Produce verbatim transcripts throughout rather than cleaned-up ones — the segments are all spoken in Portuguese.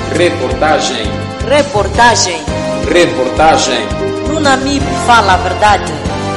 Reportagem. Reportagem. Reportagem. No Namibe fala a verdade.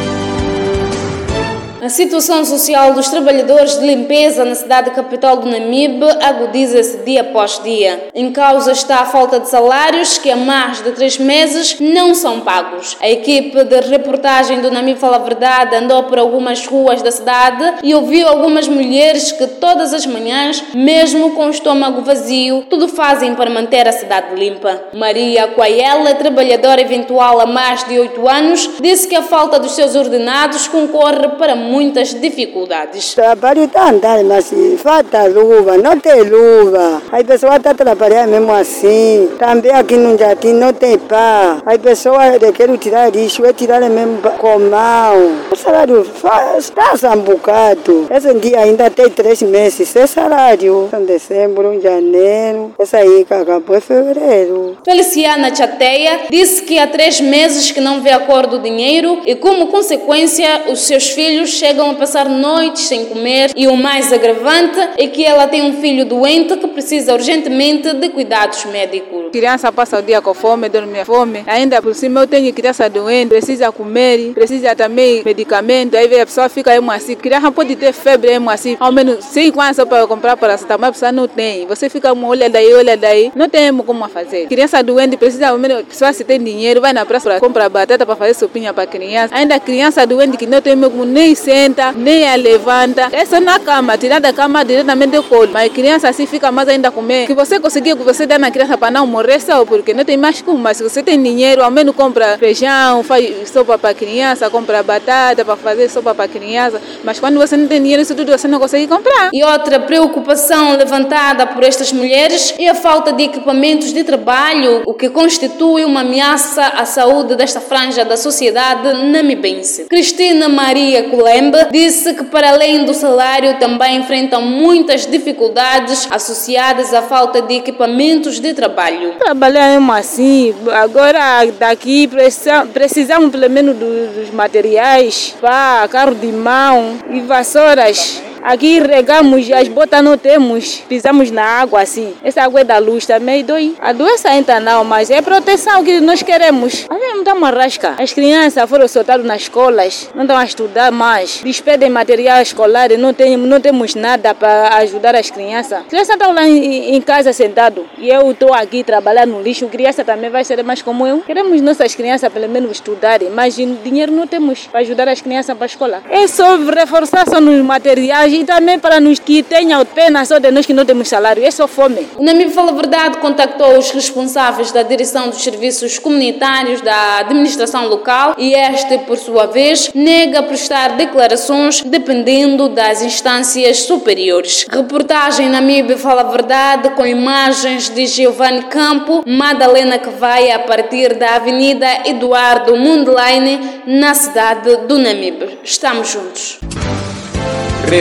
A situação social dos trabalhadores de limpeza na cidade capital do Namibe agudiza-se dia após dia. Em causa está a falta de salários que há mais de três meses não são pagos. A equipe de reportagem do Namibe Fala a Verdade andou por algumas ruas da cidade e ouviu algumas mulheres que todas as manhãs, mesmo com o estômago vazio, tudo fazem para manter a cidade limpa. Maria Coaiela, trabalhadora eventual há mais de oito anos, disse que a falta dos seus ordenados concorre para muitas dificuldades. Trabalho está andando, mas falta luva, não tem luva. Aí a pessoa está trabalhando mesmo assim. Também aqui no jardim não tem pá. Aí a pessoa quer tirar lixo, é tirar mesmo com mão. O salário está um bocado. Esse dia ainda tem três meses. Esse salário, em dezembro, em janeiro, esse aí que acabou em fevereiro. Feliciana Chateia disse que há três meses que não vê a cor do dinheiro e, como consequência, os seus filhos chegam a passar noites sem comer e o mais agravante é que ela tem um filho doente que precisa urgentemente de cuidados médicos. A criança passa o dia com fome, dorme fome. Ainda por cima eu tenho criança doente, precisa comer, precisa também medicamento. Aí a pessoa fica aí assim, criança pode ter febre aí assim, ao menos cinco anos só para comprar paracetamol, a pessoa não tem. Você fica olha daí, olha daí, não tem como fazer. Criança doente precisa, ao menos, a pessoa se tem dinheiro, vai na praça para comprar batata para fazer sopinha para criança. Ainda criança doente que não tem mesmo nem senta, nem a levanta. É só na cama, tirar da cama diretamente do colo. Mas a criança assim fica mais ainda comer. Que você conseguiu que você dá na criança para não morrer só, porque não tem mais como. Mas se você tem dinheiro, ao menos compra feijão, faz sopa para criança, compra batata para fazer sopa para criança. Mas quando você não tem dinheiro, isso tudo você não consegue comprar. E outra preocupação levantada por estas mulheres é a falta de equipamentos de trabalho, o que constitui uma ameaça à saúde desta franja da sociedade namibense. Cristina Maria Kulembe disse que, para além do salário, também enfrentam muitas dificuldades associadas à falta de equipamentos de trabalho. Trabalhamos assim, agora daqui precisamos pelo menos dos materiais, pá, carro de mão e vassouras. Aqui regamos, as botas não temos, pisamos na água assim. Essa água é da luz também dói. A doença ainda não, mas é proteção que nós queremos. A gente não está uma rasca. As crianças foram soltadas nas escolas, não estão a estudar mais. Despedem material escolar, não, tem, não temos nada para ajudar as crianças. As crianças estão lá em, em casa sentado e eu estou aqui trabalhando no lixo. A criança também vai ser mais como eu. Queremos nossas crianças pelo menos estudarem, mas dinheiro não temos para ajudar as crianças para a escola. É só reforçar só nos materiais e também para nos que tenham pena só de nós que não temos salário. É só fome. O Namibe Fala a Verdade contactou os responsáveis da direção dos serviços comunitários da administração local e este, por sua vez, nega prestar declarações dependendo das instâncias superiores. Reportagem Namibe Fala a Verdade com imagens de Giovanni Campo, Madalena que vai a partir da Avenida Eduardo Mundelaine, na cidade do Namibe. Estamos juntos.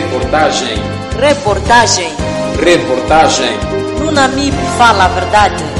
Reportagem. Reportagem. Reportagem. No Namibe Fala a Verdade.